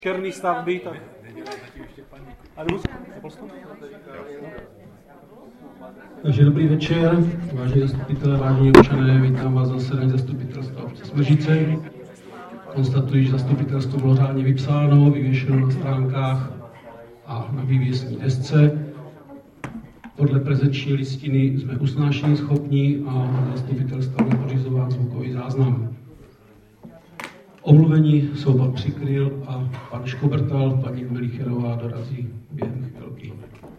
Černý stavby, tak... Takže dobrý večer, vážení zastupitelé, vážení občané, vítám vás zase na zastupitelstva obce Smržnice. Konstatuji, že zastupitelstvo bylo řádně vypsáno, vyvěšeno na stránkách a na vývěsní desce. Podle prezenční listiny jsme usnášení schopní a zastupitelstva byl pořizován zvukový záznam. Omluvení jsou pan Přikryl a pan Škobrtal, paní Melicherová dorazí během chvilky.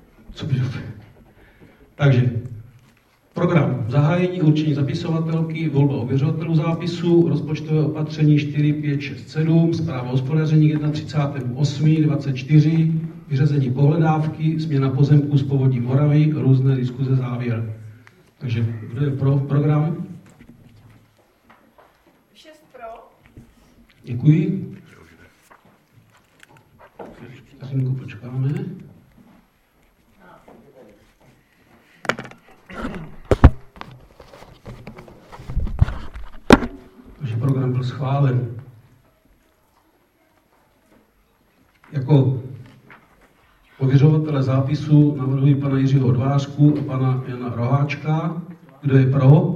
Takže program zahájení, určení zapisovatelky, volba ověřovatelů zápisu, rozpočtové opatření 4, 5, 6, 7, zpráva hospodaření k 31.8.24, vyřazení pohledávky, změna pozemků z Povodí Moravy, různé diskuze, závěr. Takže kdo je pro program? 6 pro. Děkuji. Vteřinku počkáme. Takže program byl schválen. Jako ověřovatele zápisu navrhuji pana Jiřího Odvářku a pana Jana Roháčka. Kdo je pro?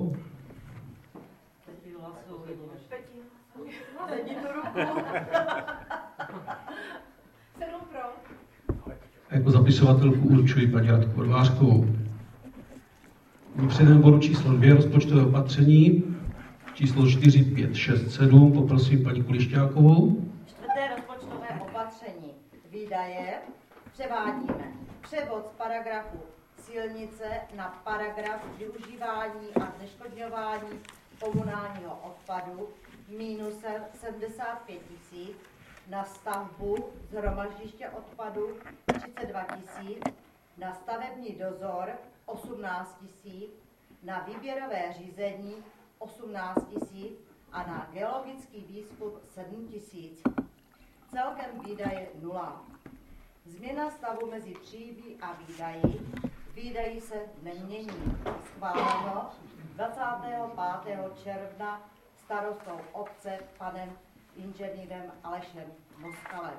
A jako zapisovatelku určuji paní Radku Odvářkovou. Přejdeme bodu číslo 2, rozpočtové opatření. Číslo 4, 5, 6, 7. Poprosím paní Kulišťákovou. Čtvrté rozpočtové opatření. Výdaje převádíme. Převod z paragrafu silnice na paragraf využívání a zneškodňování komunálního odpadu minusem 75 000, na stavbu shromaždiště odpadu 32 000, na stavební dozor 18 000, na výběrové řízení 18 000 a na geologický výzkum 7 000. Celkem výdaje 0. Změna stavu mezi příjmy a výdaji. Výdaji se nemění. Schváleno 25. června starostou obce panem inženýrem Alešem Moskalem.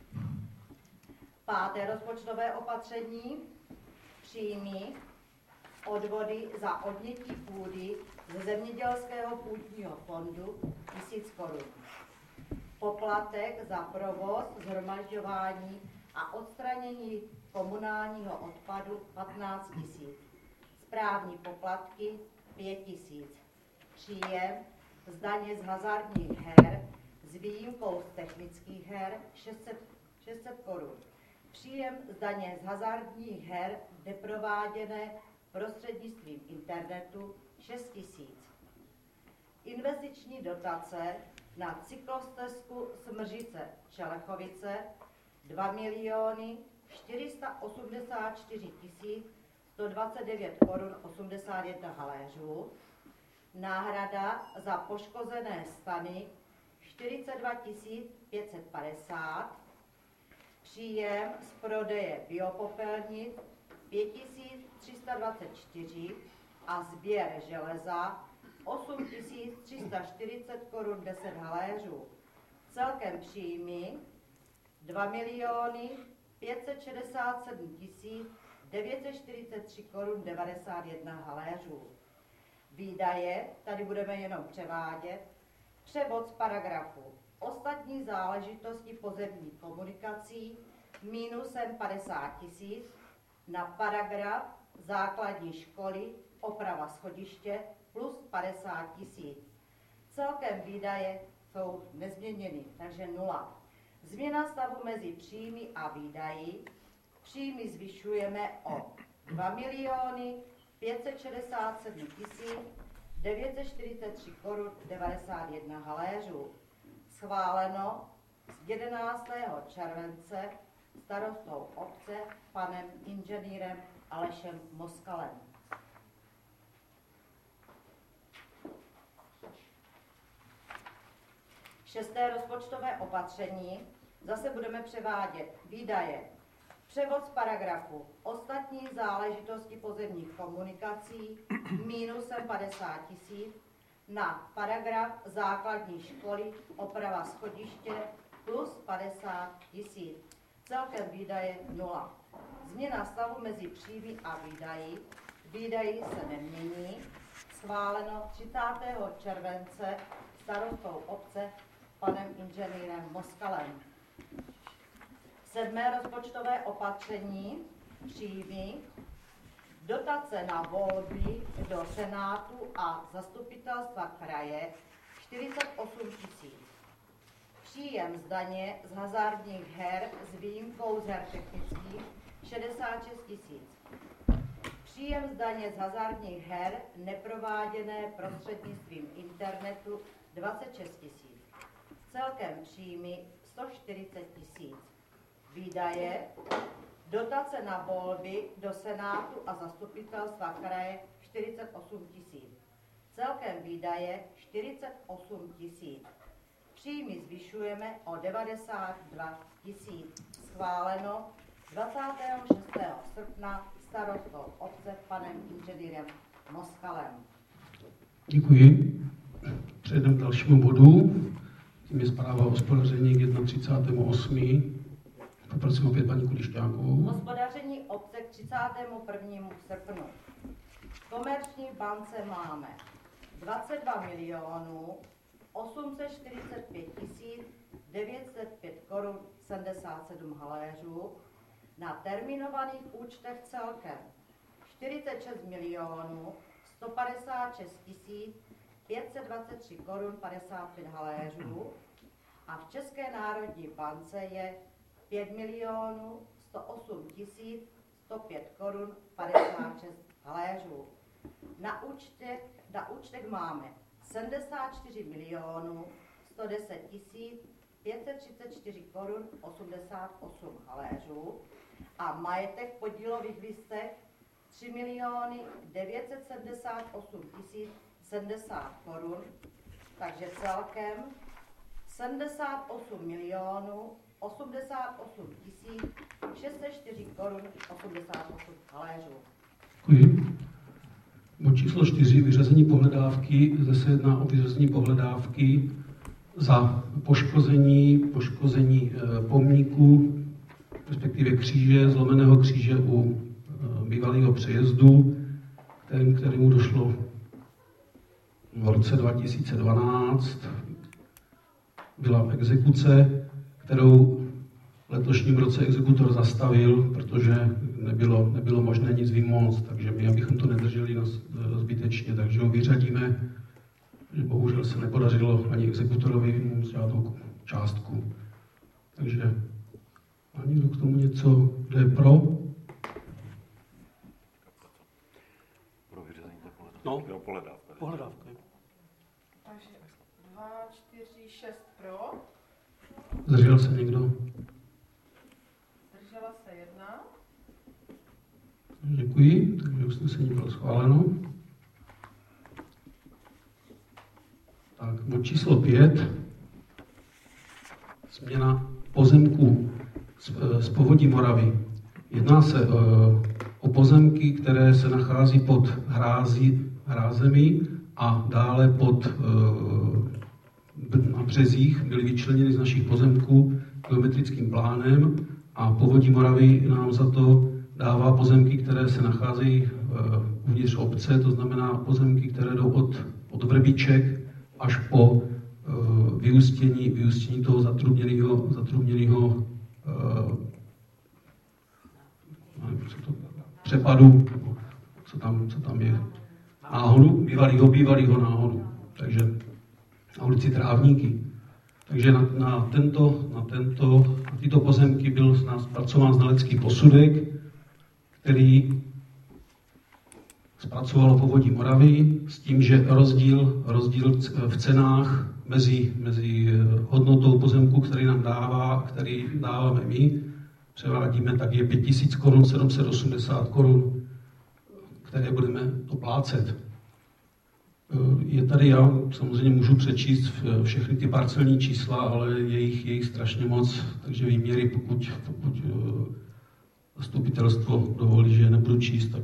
Páté rozpočtové opatření. Příjmy. Odvody za odnětí půdy ze zemědělského půdního fondu 1000 korun. Poplatek za provoz, shromažďování a odstranění komunálního odpadu 15 000. Správní poplatky 5 000. Příjem z daně z hazardních her s výjimkou z technických her 600 korun. Příjem z daně z hazardních her neprováděné prostřednictvím internetu 6 000. Investiční dotace na cyklostezku Smržnice Čelechovice 2 484 129 korun 81 haléřů. Náhrada za poškozené stany 42 550. Příjem z prodeje biopopelnic 5324 a sběr železa 8340 korun 10 haléřů. Celkem příjmy 2 567 943 korun 91 haléřů. Výdaje, tady budeme jenom převádět, převod z paragrafu ostatní záležitosti pozemních komunikací minusem 50 000 na paragraf základní školy oprava schodiště plus 50 000. Celkem výdaje jsou nezměněny, takže 0. Změna stavu mezi příjmy a výdaji. Příjmy zvyšujeme o 2 567 943 korun 91 haléřů. Schváleno z 11. července starostou obce panem inženýrem Alešem Moskalem. Šesté rozpočtové opatření. Zase budeme převádět výdaje. Převod z paragrafu ostatní záležitosti pozemních komunikací minusem 50 000 na paragraf základní školy oprava schodiště plus 50 000. Celkem výdaje 0. Změna stavu mezi příjmy a výdaji. Výdaji se nemění. Schváleno 30. července starostou obce panem inženýrem Moskalem. 7. rozpočtové opatření. Příjmy. Dotace na volby do Senátu a zastupitelstva kraje 48 000. Příjem z daně z hazardních her s výjimkou z her technických 66 000. Příjem z daně z hazardních her neprováděné prostřednictvím internetu 26 000. Celkem příjmy 140 000. Výdaje. Dotace na volby do Senátu a zastupitelstva kraje 48 000. Celkem výdaje 48 000. Příjmy zvyšujeme o 92 000. Schváleno 26. srpna starostou obce panem inženýrem Moskalem. Děkuji. Přejdeme k dalšímu bodu. Tím je zpráva o hospodaření k 31.8. Poprosím opět paní Kulišťákovou. Hospodaření obce k 31. srpnu. V Komerční bance máme 22 845 905 korun 77 haléřů, na terminovaných účtech celkem 46 156 523 korun 55 haléřů a v České národní bance je 5 108 105 korun 56 haléřů. Na účtech máme 74 110 534 korun 88 haléřů a majetek v podílových listech 3 978 070 korun, takže celkem 78 88 604 korun 88 haléřů. Děkuji. Bod číslo 4, vyřazení pohledávky. Zde se jedná o vyřazení pohledávky za poškození pomníku, respektive kříže, zlomeného kříže u bývalého přejezdu, kterému došlo v roce 2012. Byla exekuce, kterou v letošním roce exekutor zastavil, protože nebylo možné nic vymoct, takže my, abychom to nedrželi zbytečně, takže ho vyřadíme. Bohužel se nepodařilo ani exekutorovi vymoct žádnou částku. Takže má někdo k tomu něco, kdo je pro? Pro vyřazení té pohledávky. No, pohledávka. Pohledávka. Takže 2, 4, 6 pro. Zdržel se někdo? Zdržela se 1. Děkuji, takže usnesení bylo schváleno. Tak, bod číslo 5. Změna pozemků z povodí Moravy. Jedná se o pozemky, které se nachází pod hrázemi a dále na březích byly vyčleněny z našich pozemků geometrickým plánem a povodí Moravy nám za to dává pozemky, které se nacházejí uvnitř obce, to znamená pozemky, které jdou od Vrbiček až po vyústění toho zatrubněného přepadu, co tam je, náhonu, bývalýho náhonu, takže na ulici Trávníky. Takže na tyto pozemky byl zpracován znalecký posudek, který zpracovalo povodí Moravy s tím, že rozdíl v cenách mezi hodnotou pozemku, který nám dává a který dáváme my, převádíme, tak je 5 000 korun, 780 korun, které budeme doplácet. Je tady, já samozřejmě můžu přečíst všechny ty parcelní čísla, ale je jich strašně moc, takže výměry, pokud zastupitelstvo dovolí, že je nebudu číst, tak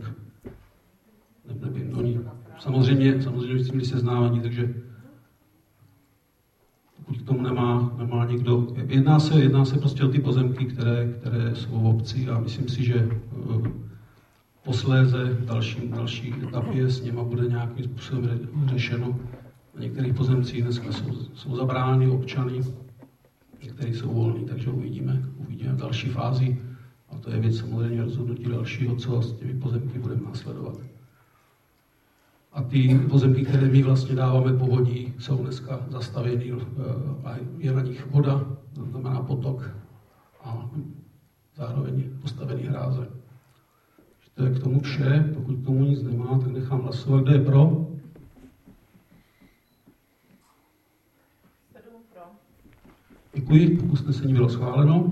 nevím. Oni samozřejmě s tím seznávaní, takže pokud k tomu nemá někdo. Jedná se prostě o ty pozemky, které jsou v obci a myslím si, že posléze v další etapě s něma bude nějakým způsobem řešeno. Na některých pozemcích dneska jsou zabrány občany, některé jsou volný, takže uvidíme v další fázi. A to je věc samozřejmě rozhodnutí dalšího, co s těmi pozemky budeme následovat. A ty pozemky, které my vlastně dáváme povodí, jsou dneska zastavěny a je na nich voda, to znamená potok a zároveň postavený hráze. To je k tomu vše, pokud k tomu nic nemá, tak nechám hlasovat. Kdo je pro? 7 pro. Děkuji, usnesení bylo schváleno.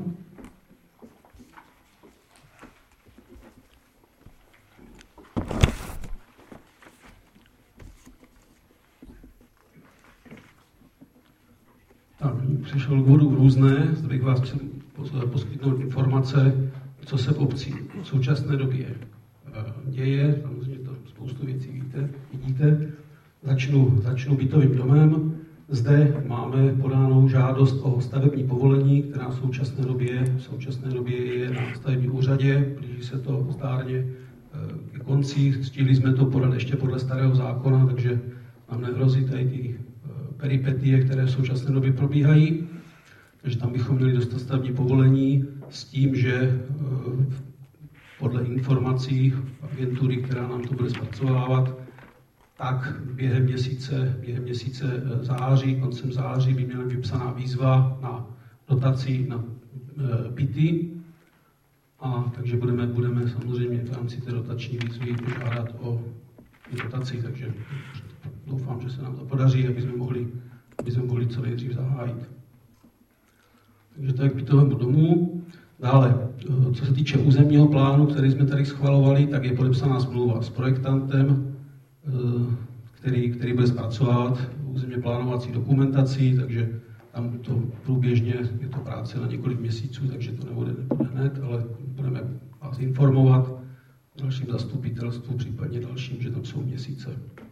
Tak, přišel k bodu různé, zde bych vás chtěl poskytnout informace, co se v obci v současné době děje, samozřejmě to spoustu věcí vidíte. Začnu bytovým domem. Zde máme podánou žádost o stavební povolení, která v současné době je na stavebním úřadě, blíží se to zdárně ke konci. Stihli jsme to podat ještě podle starého zákona, takže nám nehrozí tady ty peripetie, které v současné době probíhají. Takže tam bychom měli dostat stavební povolení s tím, že podle informací agentury, která nám to bude zpracovávat, tak během měsíce září, koncem září by měla být vypsaná výzva na dotaci na byty. A takže budeme samozřejmě v rámci té dotační výzvy požádat o dotaci, takže doufám, že se nám to podaří, aby jsme mohli co nejdřív zahájit. Takže to je k bytovému domu. Dále, co se týče územního plánu, který jsme tady schvalovali, tak je podepsaná smlouva s projektantem, který bude zpracovat územně plánovací dokumentací, takže tam to průběžně je to práce na několik měsíců, takže to nebude hned, ale budeme vás informovat dalším zastupitelstvu, případně dalším, že tam jsou měsíce.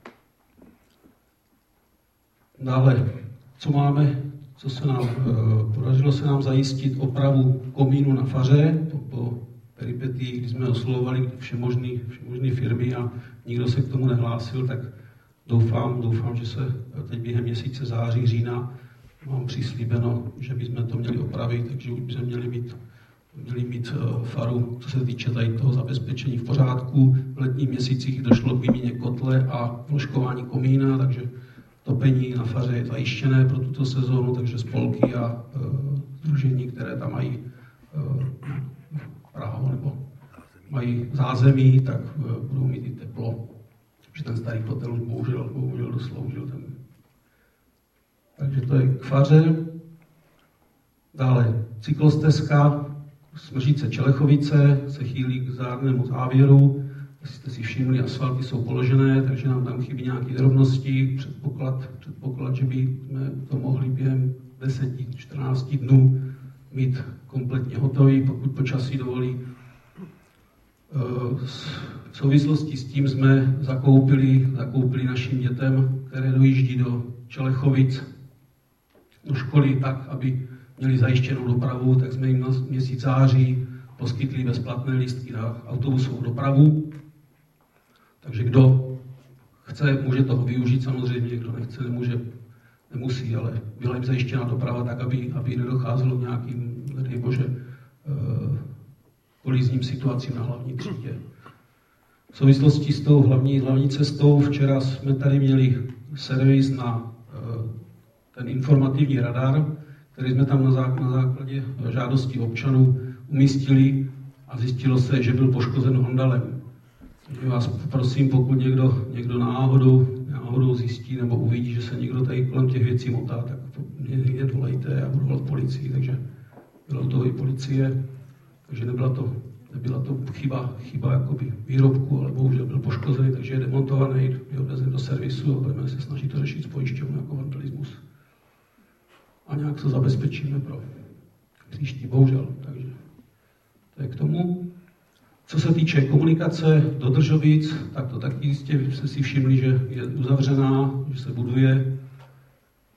Dále, co máme, podařilo se nám zajistit opravu komínu na faře, po peripetii, kdy jsme oslovovali všemožné firmy a nikdo se k tomu nehlásil, tak doufám, že se teď během měsíce září, října mám přislíbeno, že bychom to měli opravit, takže už bychom měli mít faru, co se týče tady toho zabezpečení v pořádku. V letních měsících došlo k výměně kotle a vložkování komína, takže topení na faře je zajištěné pro tuto sezónu, takže spolky a sdružení, které tam mají právo nebo mají zázemí, tak budou mít i teplo. Že ten starý kotel už bohužel dosloužil. Takže to je k faře. Dále cyklostezka Smržnice Čelechovice se chýlí k zdárnému závěru. Jestli jste si všimli, asfalty jsou položené, takže nám tam chybí nějaké drobnosti. Předpoklad, že bychom to mohli během 10-14 dnů mít kompletně hotový, pokud počasí dovolí. V souvislosti s tím jsme zakoupili našim dětem, které dojíždí do Čelechovic, do školy tak, aby měli zajištěnou dopravu, tak jsme jim na měsíc září poskytli bezplatné lístky na autobusovou dopravu. Takže kdo chce, může toho využít samozřejmě, kdo nechce, nemusí, ale byla jim zajištěna doprava tak, aby nedocházelo k nějakým, nedej bože, kolizním situacím na hlavní třídě. V souvislosti s tou hlavní cestou včera jsme tady měli servis na ten informativní radar, který jsme tam na základě žádosti občanů umístili a zjistilo se, že byl poškozen Hondalem. Takže vás prosím, pokud někdo náhodou zjistí nebo uvidí, že se někdo tady kolem těch věcí motá, tak mě volejte, já budu volat policii, takže byla to i policie, takže nebyla to chyba jakoby výrobku, ale bohužel byl poškozený, takže je demontovaný, je odvezen do servisu a budeme se snažit to řešit s pojišťovnou jako vandalismus. A nějak to zabezpečíme pro příští, bohužel, takže to je k tomu. Co se týče komunikace do Držovic, tak to taky jistě jste si všimli, že je uzavřená, že se buduje.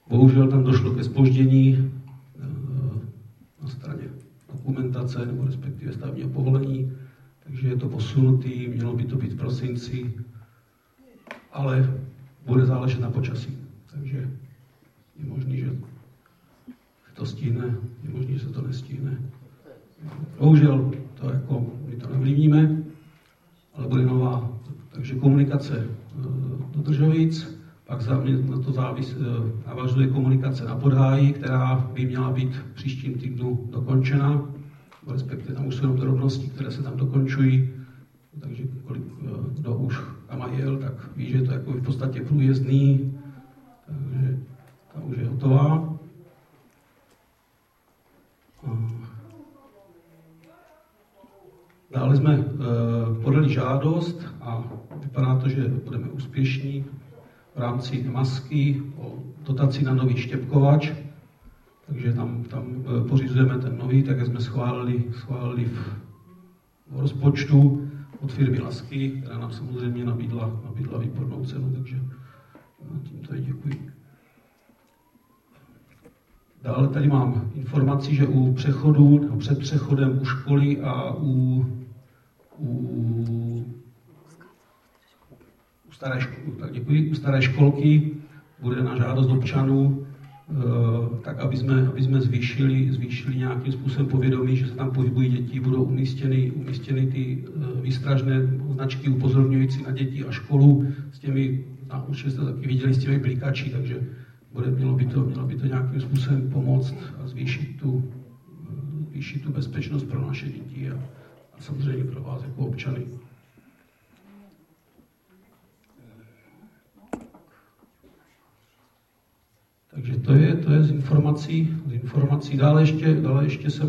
Bohužel tam došlo ke zpoždění na straně dokumentace, nebo respektive stavebního povolení, takže je to posunutý, mělo by to být v prosinci, ale bude záležet na počasí. Takže je možný, že to stihne, je možný, že se to nestihne. Bohužel to jako my to nevlivníme, ale bude nová. Takže komunikace do Držovic, pak na to navazuje komunikace na Podhájí, která by měla být v příštím týdnu dokončena, respektive tam už jsou drobnosti, které se tam dokončují, takže kdo už tam jel, tak ví, že to je jako v podstatě průjezdný, takže tam už je hotová. Dále jsme podali žádost a vypadá to, že budeme úspěšní v rámci masky o dotaci na nový štěpkovač, takže tam pořizujeme ten nový, tak jak jsme schválili v rozpočtu od firmy Lasky, která nám samozřejmě nabídla výbornou cenu, takže tímto i děkuji. Dále tady mám informaci, že u přechodu, nebo před přechodem u školy a u staré školky bude na žádost občanů, tak aby jsme zvýšili nějakým způsobem povědomí, že se tam pohybují děti, budou umístěny ty výstražné značky upozorňující na děti a školu s těmi, určitě jste taky viděli, s těmi blikači, takže mělo by to nějakým způsobem pomoct a zvýšit tu bezpečnost pro naše děti a samozřejmě pro vás jako občany. Takže to je z informací. Dále ještě jsme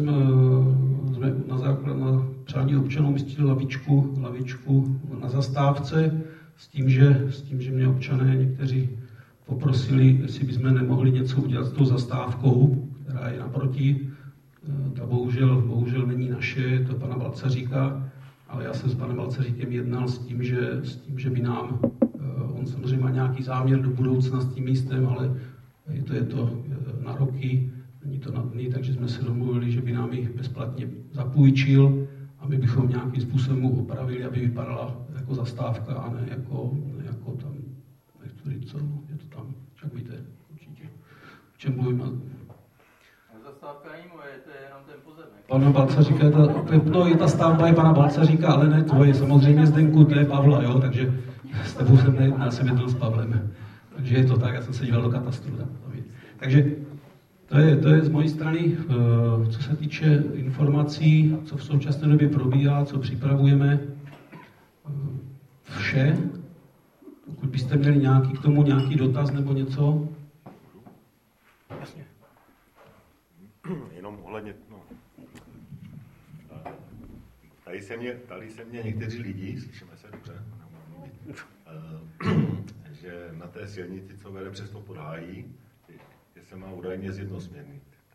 na přání občanů umístili lavičku na zastávce s tím, že mě občané někteří poprosili, jestli bychom nemohli něco udělat s tou zastávkou, která je naproti. Ta bohužel není naše, je to pana Balcaříka, ale já jsem s panem Balcaříkem jednal s tím, že by nám, on samozřejmě má nějaký záměr do budoucna s tím místem, ale je to na roky, není to na dny, takže jsme se domluvili, že by nám ji bezplatně zapůjčil a my bychom nějakým způsobem mu opravili, aby vypadala jako zastávka a ne jako tam, co je to tam, však víte určitě, v čem mluvím. Zastávka není moje, to je jenom ten pozemek. Pana Balcaříka, ta stavba je pana Balcaříka, ale ne tvoje, samozřejmě Zdenku, to je Pavla, jo, takže s tebou jsem nejednal, jsem jednal s Pavlem. Takže je to tak, já jsem se díval do katastru. Takže to je z mojí strany, co se týče informací, co v současné době probíhá, co připravujeme. Vše. Pokud byste měli k tomu nějaký dotaz nebo něco. Jasně. Jenom ohledně, Tady se mě někteří lidi, slyšíme se dobře, že na té silnici, co vede přes to Podhájí, že se má údajně zjednosměrný.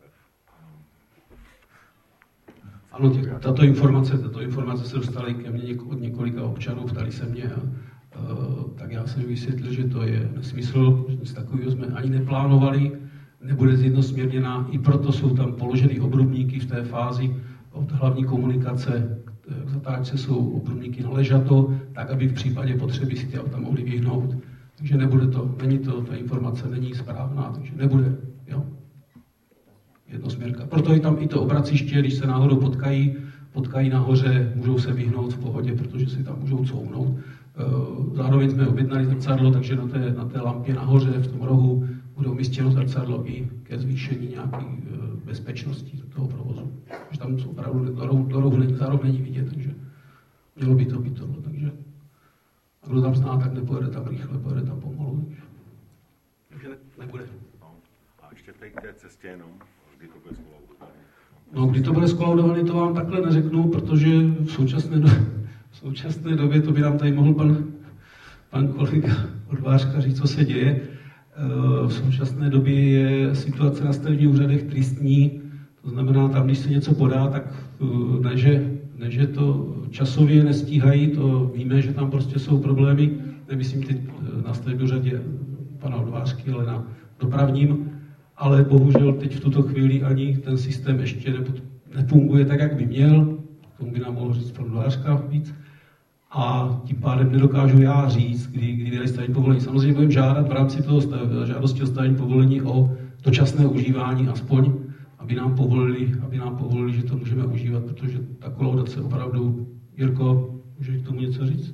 Ano, tato informace se dostala i ke mně od několika občanů, ptali se mě, tak já jsem vysvětlil, že to je nesmysl, že nic takového jsme ani neplánovali, nebude zjednosměrněná, i proto jsou tam položeny obrubníky v té fázi od hlavní komunikace k zatáčce jsou obrubníky na ležato, tak aby v případě potřeby si ty auta mohli vyhnout. Takže ta informace není správná, takže nebude, jo, jednosměrka. Proto je tam i to obraciště, když se náhodou potkají nahoře, můžou se vyhnout v pohodě, protože si tam můžou couvnout. Zároveň jsme objednali zrcadlo, takže na té lampě nahoře v tom rohu bude umístěno zrcadlo i ke zvýšení nějaké bezpečnosti toho provozu. Takže tam opravdu do rohu není vidět, takže mělo by to být tohle. Takže a kdo tam zná, tak nepojede tam rychle, pojede tam pomalu. Takže nebude. A ještě k té cestě jenom, kdy to bude skolaudované? No, kdy to bude skolaudované, to vám takhle neřeknu, protože v současné době to by nám tady mohl pan kolega Odvářka říct, co se děje. V současné době je situace na stavebních úřadech tristní, to znamená, tam, když se něco podá, tak ne, že to časově nestíhají, to víme, že tam prostě jsou problémy, nemyslím teď na stavebním úřadě pana Odvářky, ale na dopravním, ale bohužel teď v tuto chvíli ani ten systém ještě nefunguje tak, jak by měl. K tomu by nám mohl říct pan Vlářka víc. A tím pádem nedokážu já říct, kdy vydají stavební povolení. Samozřejmě budeme žádat v rámci toho žádosti o stavební povolení o dočasné užívání aspoň, aby nám povolili, že to můžeme užívat, protože ta kolaudace opravdu... Jirko, můžeš k tomu něco říct?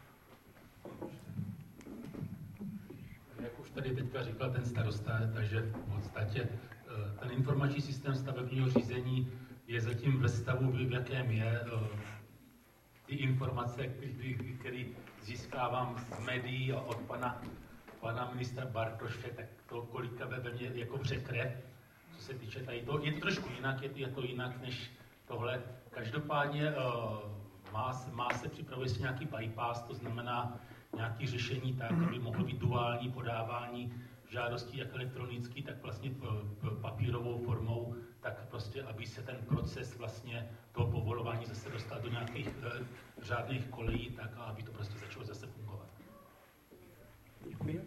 Jak už tady teďka říkal ten starosta, takže v podstatě ten informační systém stavebního řízení je zatím ve stavu, v jakém je. Ty informace, které získávám z médií a od pana ministra Bartoše, tak to kolika ve mě jako překre, co se týče tady toho. Je to trošku jinak, je to jinak než tohle. Každopádně připravuje se nějaký bypass, to znamená nějaké řešení tak, aby mohlo být duální podávání žádostí jak elektronický, tak vlastně papírovou formou, tak prostě, aby se ten proces vlastně toho povolování zase dostal do nějakých řádných kolejí, tak aby to prostě začalo zase fungovat. Děkuji.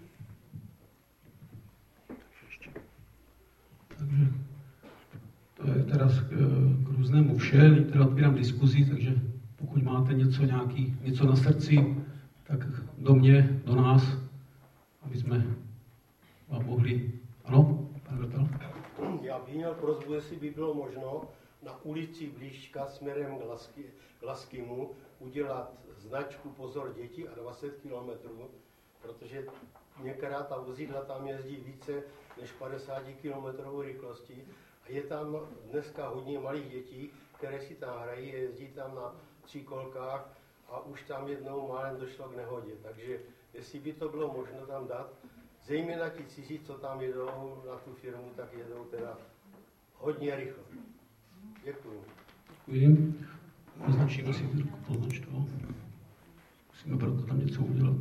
Takže to je teda k různému vše, teda otvírám diskuzi, takže pokud máte něco na srdci, tak do mě, do nás, aby jsme vám mohli... Ano, pan Vrtal? Já bych měl prosbu, jestli by bylo možno na ulici Blížka směrem k Laskému udělat značku Pozor děti a 20 km, protože některá ta vozidla tam jezdí více než 50 km rychlostí a je tam dneska hodně malých dětí, které si tam hrají, jezdí tam na 3 kolkách a už tam jednou málem došlo k nehodě. Takže jestli by to bylo možno tam dát, zejména ti cizí, co tam jedou na tu firmu, tak jedou teda hodně rychle. Děkuju. Děkuji. Označíme si Jirku, poznač to. Musíme proto tam něco udělat.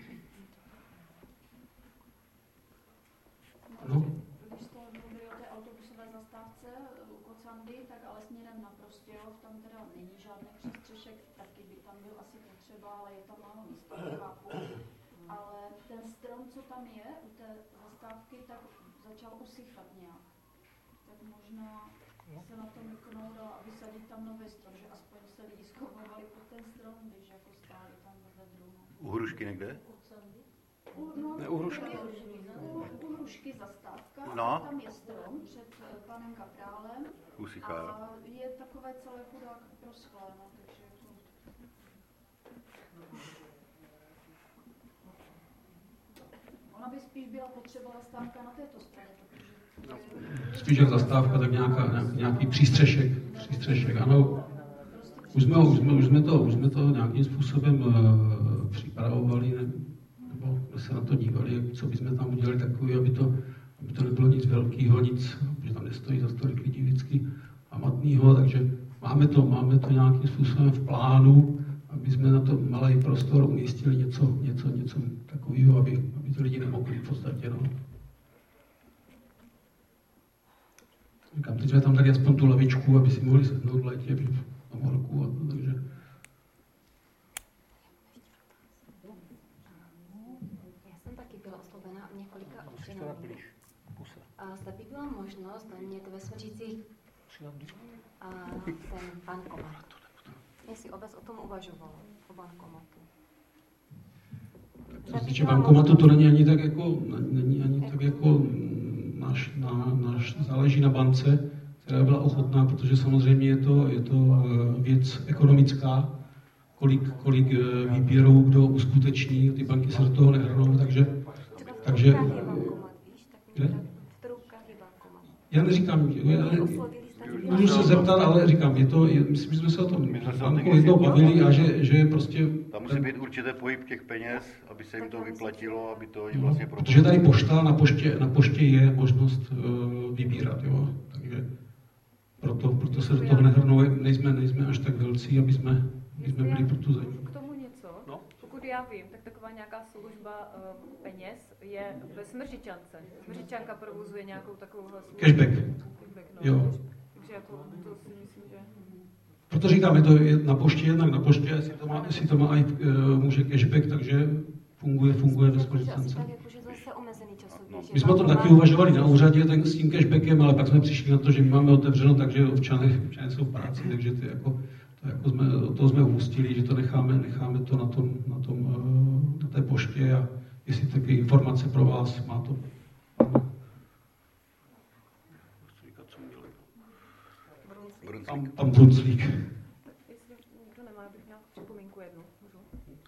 No? Když jste mluvili o té autobusové zastávce u Kocandy, tak ale směrem na Prostějov, tam teda není žádný přístřešek, taky by tam byl asi potřeba, ale je tam málo místa, chápu. Ale ten strom, co tam je u té zastávky, tak začal usychat nějak. Tak možná se na to myknout a vysadit tam nový strom, že aspoň se lidi schovávali pod ten strom, když jako stáli tam ve druhu. U Hrušky někde? Ne, u Hrušky. U Hrušky zastávka, no. Tam je strom před panem Kaprálem. Usychá. A je takové celé chudák proschlé, no, takže to... Ona by spíš byla potřeba zastávka na této straně, protože... Spíš jak zastávka, tak nějaký přístřešek, ano. Už jsme to nějakým způsobem připravovali, nebo se na to dívali, co bychom tam udělali takový, aby to nebylo nic velkého, nic, že tam nestojí za tolik lidí vždycky hmatného, takže máme to nějakým způsobem v plánu, aby jsme na to malý prostor umístili něco takového, aby ty lidi nemohli v podstatě, no. Říkám, teď jsme tam dali aspoň tu lavičku, aby si mohli sednout v létě na morku a to, takže... Já jsem taky byla oslovena několika občanami. A zda by byla možnost mít ve Svěřících ten bankomat. Jestli obec o tom uvažoval, o bankomatu. Co se týče bankomatu, to není ani tak jako náš záleží na bance, která byla ochotná, protože samozřejmě je to věc ekonomická, kolik výběrů kdo uskuteční, ty banky se do toho nehrnou, takže já neříkám, můžu se zeptat, ale říkám, myslím, že jsme se o tom banku jednou bavili a že prostě... Tam musí být určitě pohyb těch peněz, aby se jim to vyplatilo, aby to vlastně... Protože tady pošta, na poště je možnost vybírat, jo, takže proto se do toho nehrnou, nejsme až tak velcí, aby jsme byli pro tu zemi. K tomu něco? No. Pokud já vím, tak taková nějaká služba peněz je ve Smržičance. Smržičanka provozuje nějakou takovouhle službu. Cashback. No. Jo. Takže jako to si myslím, že... Proto říkám, je to na poště, jednak na poště, jestli to má i může cashback, takže funguje ve Smržičance. Tak jakože zase omezený časový My jsme o tom taky uvažovali na úřadě s tím cashbackem, ale pak jsme přišli na to, že my máme otevřeno, takže občané jsou v práci, takže to jsme upustili, že to necháme to na té poště a jestli taky informace pro vás má to. Tam Brunclík. Jestli nikdo nemá, bych měla připomínku jednu. Můžu?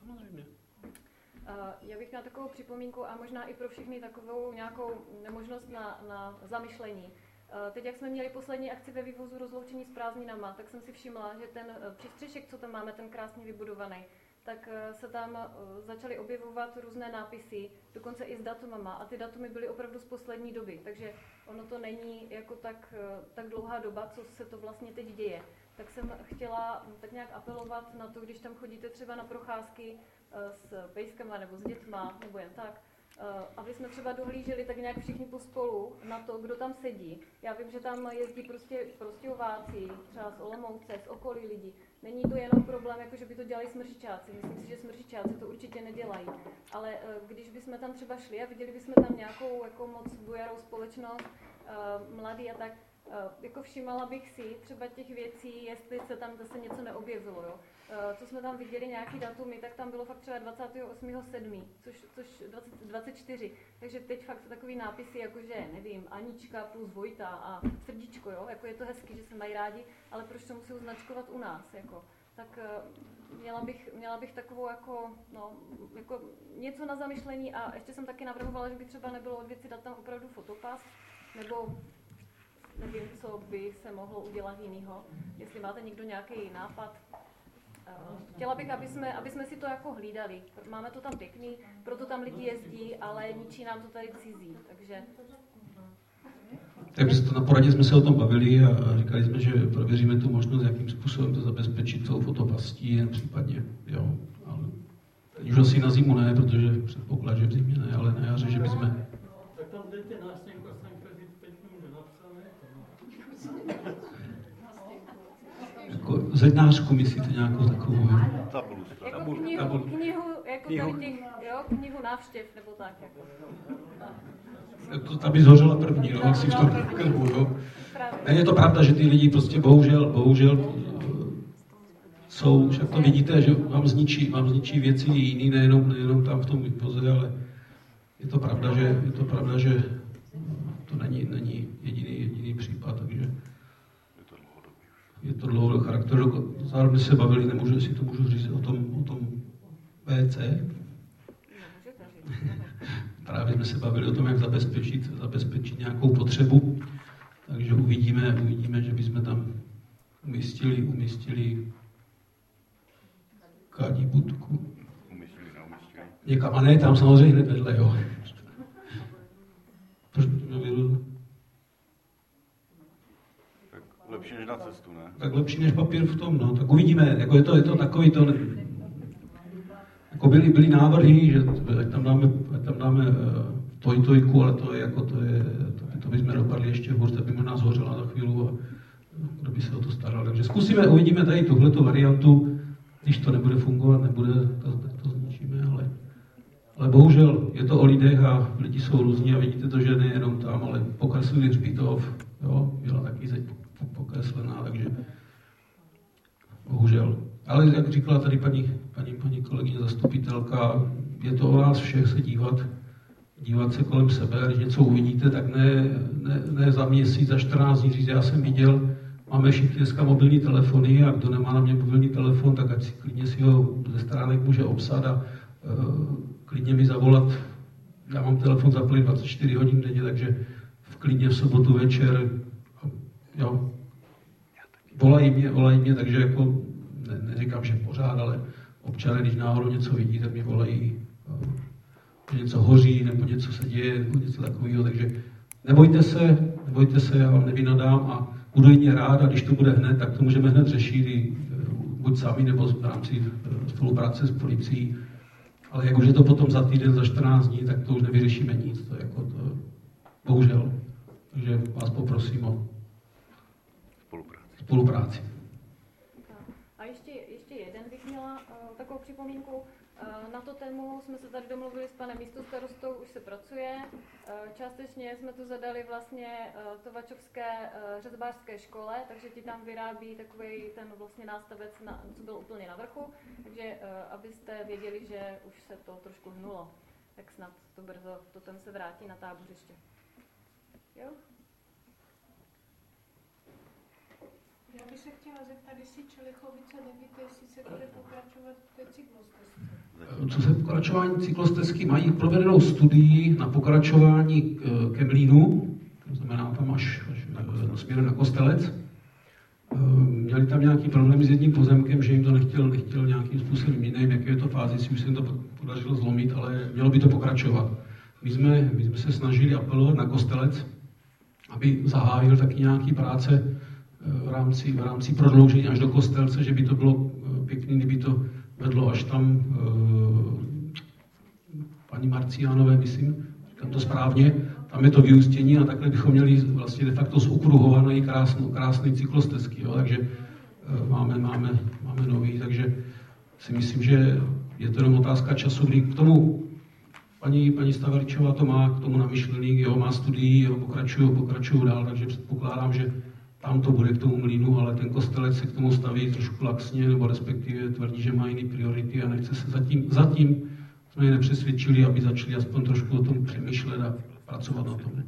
Já bych měla takovou připomínku a možná i pro všechny takovou nějakou nemožnost na zamyšlení. Teď, jak jsme měli poslední akci ve vývozu rozloučení s prázdninama, tak jsem si všimla, že ten přístřešek, co tam máme, ten krásně vybudovaný, tak se tam začaly objevovat různé nápisy, dokonce i s datumama. A ty datumy byly opravdu z poslední doby, takže ono to není jako tak dlouhá doba, co se to vlastně teď děje. Tak jsem chtěla tak nějak apelovat na to, když tam chodíte třeba na procházky s pejskama nebo s dětma, nebo jen tak, aby jsme třeba dohlíželi tak nějak všichni pospolu na to, kdo tam sedí. Já vím, že tam jezdí prostě Prostějováci, třeba z Olomouce, z okolí lidí. Není to jenom problém, jako že by to dělali smršičáci. Myslím si, že smršičáci to určitě nedělají. Ale když bychom tam třeba šli a viděli bychom tam nějakou jako moc bujarou společnost, mladý a tak, jako všimala bych si třeba těch věcí, jestli se tam zase něco neobjevilo. Jo? Co jsme tam viděli, nějaký datumy, tak tam bylo fakt třeba 28.7., což 24. Takže teď fakt takový nápisy, jakože, nevím, Anička plus Vojta a srdíčko, jo? Jako je to hezky, že se mají rádi, ale proč to musí označkovat u nás, jako? Tak měla bych takovou jako něco na zamyšlení a ještě jsem taky navrhovala, že by třeba nebylo od věci dát tam opravdu fotopas, nebo nevím, co by se mohlo udělat jinýho, jestli máte někdo nějaký nápad. Chtěla bych, aby jsme si to jako hlídali. Máme to tam pěkný, proto tam lidi jezdí, ale ničí nám to tady cizí, takže... Takže na poradě jsme se o tom bavili a říkali jsme, že prověříme tu možnost, jakým způsobem to zabezpečit tou fotopastí, případně, jo. Ale teď už asi na zimu ne, protože předpoklad, že v zimě ne, ale na jaře, že bychom... Tak tam dejte nástěnku a Sankt Pětným nenapsané. Jako zednářku myslíte nějakou takovou? Jako knihu návštěv, nebo tak. Jako. Ta by zhořela první, no, asi v tom krbu, jo. Je to pravda, že ty lidi prostě bohužel jsou, však to vidíte, že vám zničí věci jiný, nejenom tam v tom vývoze, ale je to pravda, že to není jediný případ, takže je to dlouhodobý charakter. Zároveň se bavili, nemůžu, jestli to můžu říct o tom PC. Právě jsme se bavili o tom, jak zabezpečit nějakou potřebu. Takže uvidíme, že bychom tam umístili kádí budku. Někam, a ne, tam samozřejmě hned vedle, jo. Lepší než na cestu, ne? Tak lepší než papír v tom, no. Tak uvidíme, jako je to takový to... Jako byly návrhy, že ať tam dáme tojku, ale to bychom dopadli ještě hůř, tak by možná zhořela za chvíli a kdo by se o to staral. Takže uvidíme tady tuhleto variantu, když to nebude fungovat, tak to zničíme, ale bohužel je to o lidech a lidi jsou různí a vidíte to, že nejenom tam, ale pokreslili hřbitov, jo, byla taky zeď pokreslená, takže bohužel. Ale jak říkala tady paní kolegyně zastupitelka, je to o nás všech se dívat se kolem sebe, když něco uvidíte, tak ne za měsíc, za 14 dní říct, já jsem viděl, máme všichni dneska mobilní telefony a kdo nemá na mě mobilní telefon, tak ať si ho ze stránek může obsat a klidně mi zavolat. Já mám telefon zaplý 24 hodin denně, takže klidně v sobotu večer, jo, volají mě, takže jako neříkám, že pořád, ale občané, když náhodou něco vidí, tak mi volají, že něco hoří, nebo něco se děje, nebo něco takového, takže nebojte se, já vám nevynadám a budu jedině rád, a když to bude hned, tak to můžeme hned řešit buď sami, nebo v rámci spolupráce s policií, ale jak už je to potom za týden, za 14 dní, tak to už nevyřešíme nic, to jako to, bohužel. Takže vás poprosím o spolupráci. A ještě jeden bych měla takovou připomínku. Na to tému jsme se tady domluvili s panem místostarostou, už se pracuje. Částečně jsme tu zadali vlastně Tovačovské řezbářské škole, takže ti tam vyrábí takový ten vlastně nástavec, co byl úplně na vrchu. Takže abyste věděli, že už se to trošku hnulo, tak snad to brzo potom se vrátí na tábořiště. Jo? Já bych se chtěla zeptat, jestli Čelechovice nevíte, jestli se bude pokračovat v té cyklostezce. Co se pokračování cyklostezky, mají provedenou studii na pokračování ke mlýnu, to znamená tam až směrem na Kostelec. Měli tam nějaký problém s jedním pozemkem, že jim to nechtěl nějakým způsobem jiným, jaké je to fázi, si už se jim to podařilo zlomit, ale mělo by to pokračovat. My jsme se snažili apelovat na Kostelec, aby zahájil taky nějaký práce v rámci prodloužení až do Kostelce, že by to bylo pěkný, kdyby to vedlo až tam paní Marciánové, myslím, říkám to správně, tam je to vyústění a takhle bychom měli vlastně de facto zokruhovaný krásný cyklostezky, jo, takže máme nový, takže si myslím, že je to jenom otázka času, kdy k tomu paní Stavaličová to má k tomu namyšlený, jo, má studii, jo, pokračují dál, takže předpokládám, že tam to bude k tomu mlýnu, ale ten Kostelec se k tomu staví trošku laxně, nebo respektive tvrdí, že má jiné priority a nechce se zatím jsme je nepřesvědčili, aby začali aspoň trošku o tom přemýšlet a pracovat na tom.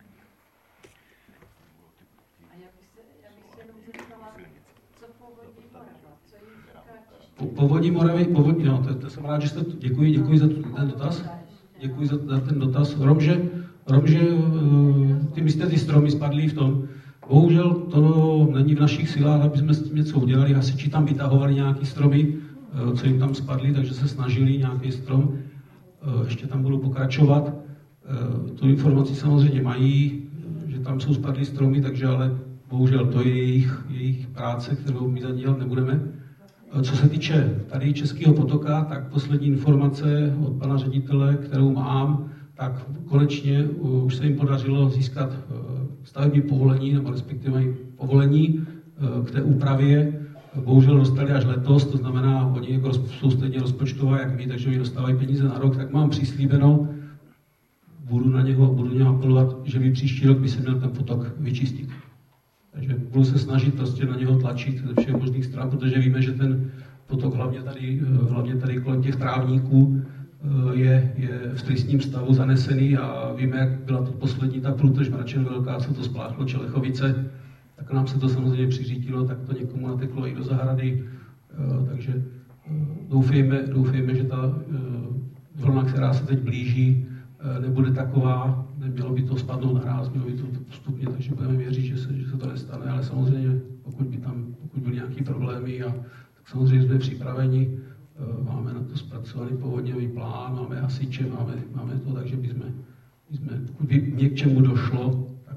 A já bych se jenom zeptala, co Povodí Morava, co jim říká Povodí Moravy, no, to jsem rád, že jste, děkuji za ten dotaz. Děkuji za ten dotaz. Romže ty myslíte, ty stromy spadly v tom. Bohužel to není v našich silách, aby jsme s tím něco udělali. Hasiči tam vytahovali nějaký stromy, co jim tam spadly, takže se snažili nějaký strom. Ještě tam budou pokračovat. Tu informaci samozřejmě mají, že tam jsou spadlý stromy, takže ale bohužel to je jejich práce, kterou my za ní dělat nebudeme. Co se týče tady Českého potoka, tak poslední informace od pana ředitele, kterou mám, tak konečně už se jim podařilo získat stavební povolení, nebo respektive povolení k té úpravě. Bohužel dostali až letos, to znamená, oni jsou stejně rozpočtové, jak my, takže oni dostávají peníze na rok, tak mám přislíbeno, budu na něho apelovat, že by příští rok by se měl ten potok vyčistit. Takže budu se snažit prostě na něho tlačit ze všech možných stran, protože víme, že ten potok hlavně tady kolem těch trávníků je v tristním stavu zanesený a víme, jak byla to poslední ta průtrž Mračen Velká, co to spláchlo Čelechovice, tak nám se to samozřejmě přiřítilo, tak to někomu nateklo i do zahrady, takže doufejme, že ta vlna, která se teď blíží, nebude taková, nemělo by to spadnout naráz, mělo by to postupně, takže budeme věřit, že se to nestane, ale samozřejmě, pokud byly nějaké problémy, tak samozřejmě jsme připraveni, máme na to zpracovaný povodňový plán, máme hasiče, máme to, takže pokud by k čemu došlo, tak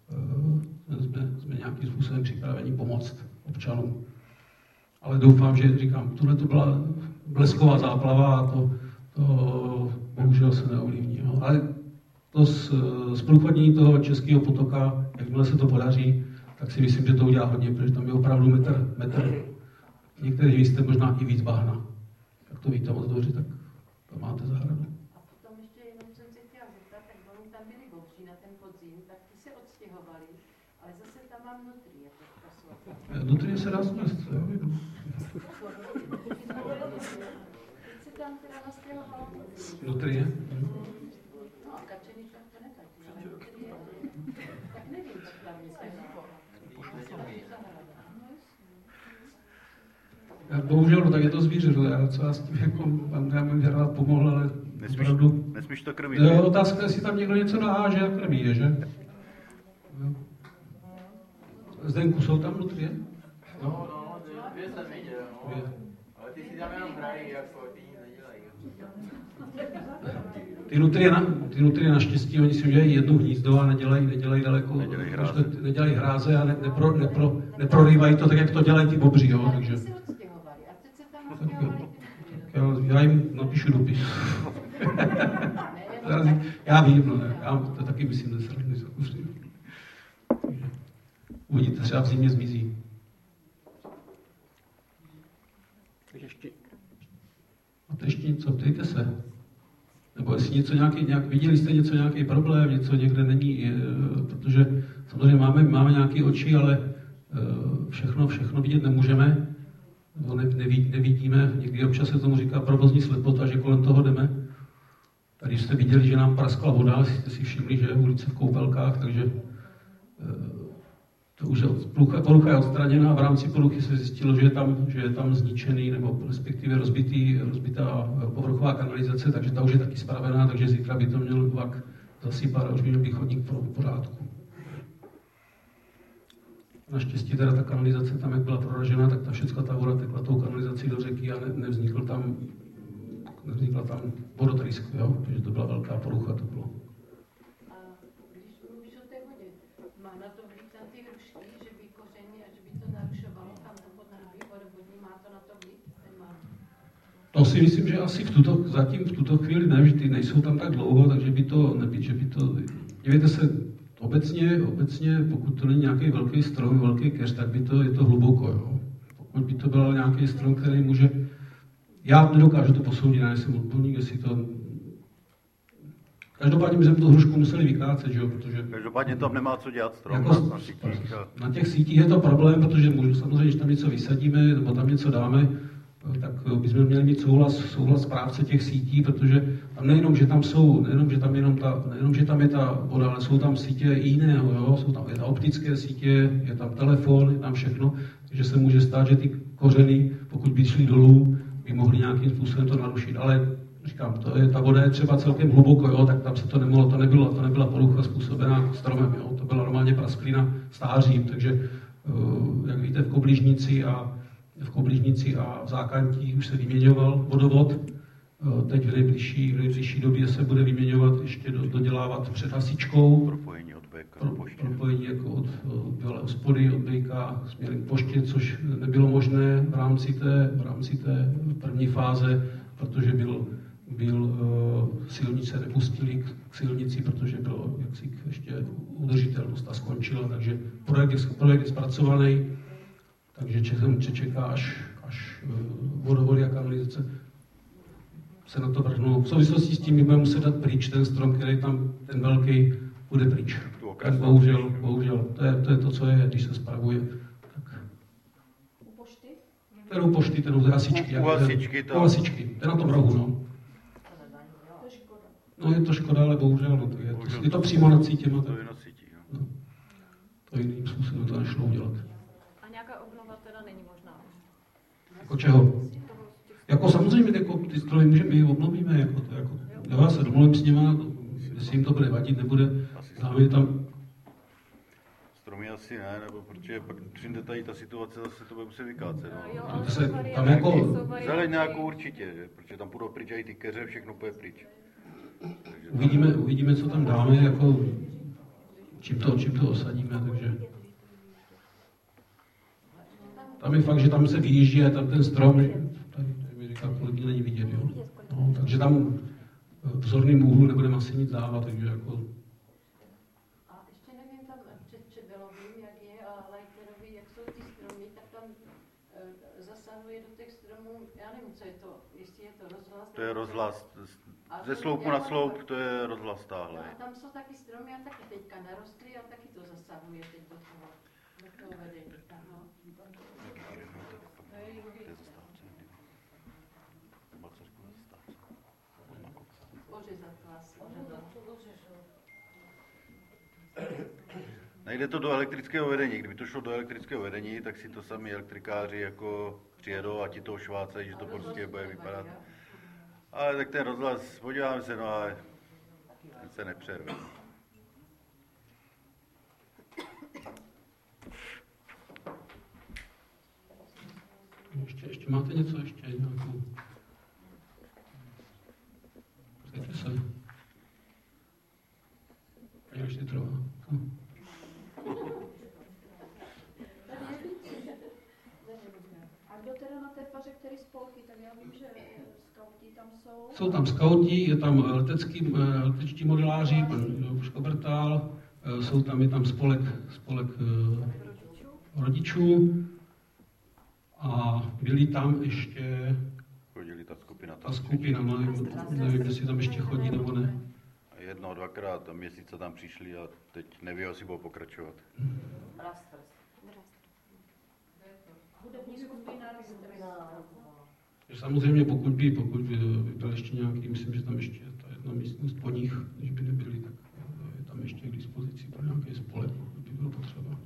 jsme nějakým způsobem připraveni pomoct občanům. Ale doufám, že říkám, tohle to byla blesková záplava a to bohužel se neovlivní. No. Ale to zprůchodnění toho Českého potoka, jakmile se to podaří, tak si myslím, že to udělá hodně, protože tam je opravdu metr v některých místech možná i víc bahna. Jak to víte moc dobře, tak to máte zahradu. A potom ještě jenom jsem se chtěla zeptat, tak oni tam byli bobří na ten podzim, tak ty se odstěhovali, ale zase tam mám nutrie teďka svatý. Nutrie se dá snést, jo. Teď se tam teda nastěhovala Nutrie? No a Kačenice to netaky, ale nutrie, tak nevím, co tam Bohužel, no, tak je to zvíře, já co já s tím jako pan rád pomohl, ale opravdu... Nesmíš to krmit. Otázka, jestli tam někdo něco naháže a krmí je, že? Zdenku, jsou tam nutrie? No, dvě jsem viděl, no. Ale ty si tam jenom hrají, jako ty nic nedělají. Ty nutrie naštěstí, oni si udělají jedno hnízdo a nedělají daleko, nedělají hráze a neprorývají to tak, jak to dělají ty bobři, jo, takže... Já jim napíšu dopis. Já vím, no, já to taky myslím, že se uvidíte, třeba v zimě zmizí. Máte ještě něco? Ptejte se. Nebo jestli něco viděli jste něco, nějaký problém, něco někde není, protože samozřejmě máme nějaké oči, ale všechno vidět nemůžeme, nebo nevidíme. Někdy občas se tomu říká provozní slepota, že kolem toho jdeme. Tady jste viděli, že nám praskla voda, jste si všimli, že je ulice v Koupelkách, takže to už porucha je odstraněna a v rámci poruchy se zjistilo, že je tam zničený nebo respektive rozbitá povrchová kanalizace, takže ta už je taky spravená, takže zítra by to měl vlak zasypat a už by měl být chodník v pořádku. Naštěstí teda ta kanalizace tam, jak byla proražena, tak všechna ta voda tekla tou kanalizací do řeky a nevznikla tam vodotrysk, jo? Takže to byla velká porucha, to bylo. A když mluvíš o té vodě, má na to vliv tam ty hrušky, že by koření a že by to narušovalo tam to podnebí vodovodní, má to na to vliv? To si myslím, že asi zatím v tuto chvíli ne, že ty nejsou tam tak dlouho, takže by to, dívejte se, obecně, pokud to není nějaký velký strom, velký keř, tak je to hluboko, jo. Pokud by to byl nějaký strom, který může, já nedokážu to posoudit, já nejsem odborník, jestli to... Každopádně bychom tu hrušku museli vykácet, že jo, protože... Každopádně tam nemá co dělat strom jako, na sítích. Na těch sítích je to problém, protože samozřejmě, když tam něco vysadíme, nebo tam něco dáme, tak bychom měli mít souhlas správce těch sítí, protože tam nejenom, že tam je ta voda, ale jsou tam sítě i jiného, jo? Je tam optické sítě, je tam telefon, je tam všechno, takže se může stát, že ty kořeny, pokud by šly dolů, by mohly nějakým způsobem to narušit, ale říkám, ta voda je třeba celkem hluboko, jo? Tak tam se to nemohlo, to nebyla porucha způsobená stromem, jo? To byla normálně prasklina stářím, takže jak víte, v Kobližnici a v Zákantí už se vyměňoval vodovod. Teď v nejbližší době se bude vyměňovat, ještě dodělávat před hasičkou. Propojení od BK. Propojení jako od Bělé hospody, od BK směrem k poště, což nebylo možné v rámci té první fáze, protože silnice nepustili k silnici, protože bylo jaksi ještě udržitelnost a skončila, takže projekt je zpracovaný. Takže čeká, až vodovody a kanalizace se na to vrhnou. V souvislosti s tím budeme muset dát pryč ten strom, který tam, ten velký, bude pryč. Tak bohužel, to je to, co je, když se spravuje. Tak. U pošty? Ten u pošty, ten u hasičky. U hasičky, ten na tom rohu, no. To je škoda. No je to škoda, ale bohužel, no, je to přímo nad sítěma. To je na sítí, jo. No. To jiným způsobem to nešlo udělat. Jako čeho? Jako samozřejmě, jako ty stroje my obnovíme, jako já se domluvím s nima, jestli jim to bude vadit, nebude, dáme tam. Stromy asi ne, nebo protože pak přijde tady ta situace, zase to bude muset vykácet, no. Tam jako... Zeleň nějakou určitě, že? Protože tam půjdou pryč i ty keře, všechno půjde pryč. Uvidíme, co tam dáme, jako čím to osadíme, takže... Tam je fakt, že tam se vyjíždí a tam ten strom, tady mi říká, kolik není vidět, jo. No, takže tam v zorným úhlu nebudeme asi nic dávat, takže jako... A ještě nevím tam před Čebelovým, jak je, a Lajkerový, jak jsou ty stromy, tak tam zasahuje do těch stromů, já nevím, co je to, jestli je to rozhlas. To je rozhlas, ze sloupu na sloup, to je rozhlas stáhle. A tam jsou taky stromy a taky teďka narostly a taky to zasahuje teď do toho vedení. No. Nejde to do elektrického vedení. Kdyby to šlo do elektrického vedení, tak si to sami elektrikáři jako přijedou a ti to ošvácají, že to prostě bude vypadat. Ale tak ten rozhlas, podíváme se, no ale ten se nepřerve. Ještě máte něco? Ještě nějakou? Přejte se. Jak ještě trvá? A kdo teda na té faře, který spolky, tak já vím, že skauti tam jsou. Jsou tam skauti, je tam letečtí modeláři, pan Škobertál, je tam spolek rodičů a byli tam ještě Chodili ta skupina. No, nevím, jestli tam ještě chodí nebo ne. Jednou, dvakrát měsíce tam přišli a teď neví, jestli budou pokračovat. Hudební skupina Samozřejmě pokud by byl ještě nějaký, myslím, že tam ještě ta jedna místnost po nich, když by nebyli, tak je tam ještě k dispozici pro nějaký spolek, pokud by bylo potřeba.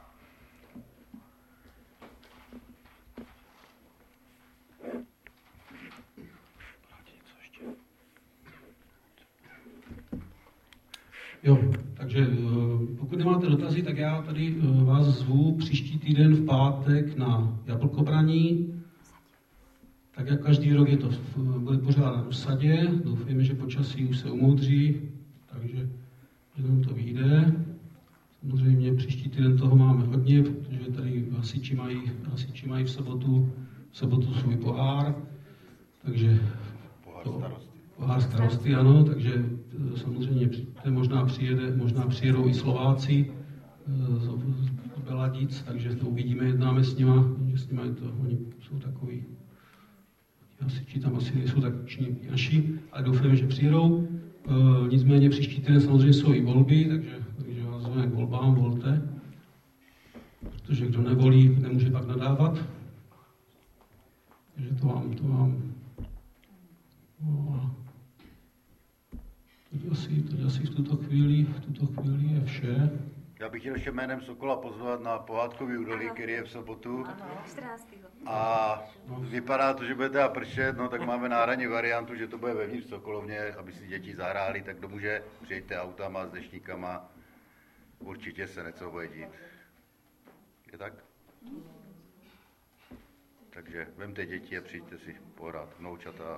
Jo, takže pokud nemáte dotazy, tak já tady vás zvu příští týden v pátek na jablkobraní. Tak jak každý rok bude pořádáno v sadě. Doufejme, že počasí už se umoudří, takže že nám to vyjde. Samozřejmě příští týden toho máme hodně, protože tady hasiči mají v sobotu svůj pohár, takže pohár starosty, ano, takže samozřejmě možná přijedou i Slováci z Beladic, takže to uvidíme, jednáme s nima, že s nima oni jsou takový, hasiči tam asi nejsou tak naši, ale doufáme, že přijedou. Nicméně příští týden samozřejmě jsou i volby, takže vás zveme k volbám, volte, protože kdo nevolí, nemůže pak nadávat. Takže to vám no, Teď asi v tuto chvíli je vše. Já bych chtěl ještě jménem Sokola pozvat na pohádkový údolí, který je v sobotu. A vypadá to, že bude teda pršet, no tak máme náhradní variantu, že to bude vevnitř v Sokolovně, aby si děti zahráli, tak kdo může, přijďte autama s deštníkama, určitě se něco bude dít. Je tak? Takže vemte děti a přijďte si pohrát, vnoučata.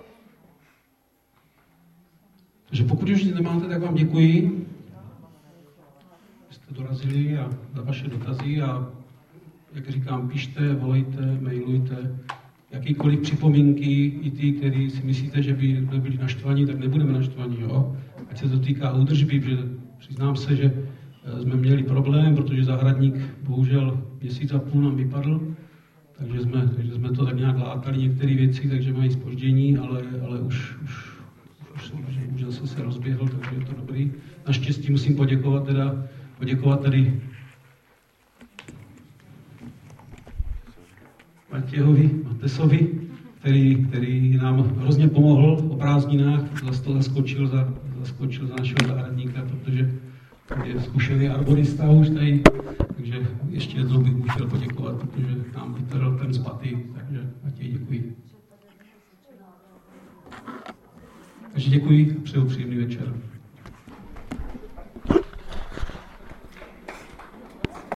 Takže pokud už nemáte, tak vám děkuji, že jste dorazili a za vaše dotazy a jak říkám, pište, volejte, mailujte, jakýkoliv připomínky, i ty, který si myslíte, že by byli naštvaní, tak nebudeme naštvaní, jo? Ať se to týká údržby, protože přiznám se, že jsme měli problém, protože zahradník bohužel měsíc a půl nám vypadl, takže jsme to tak nějak látali některé věci, takže mají zpoždění, ale už zase se rozběhl, takže je to dobrý. Naštěstí musím poděkovat tady Matesovi, který nám hrozně pomohl o prázdninách, zaskočil za našeho zahradníka, protože je zkušený arborista už tady, takže ještě jednou bych mu chtěl poděkovat, protože nám vytrhl ten z paty, takže Matěj, děkuji. Takže děkuji a přeju příjemný večer.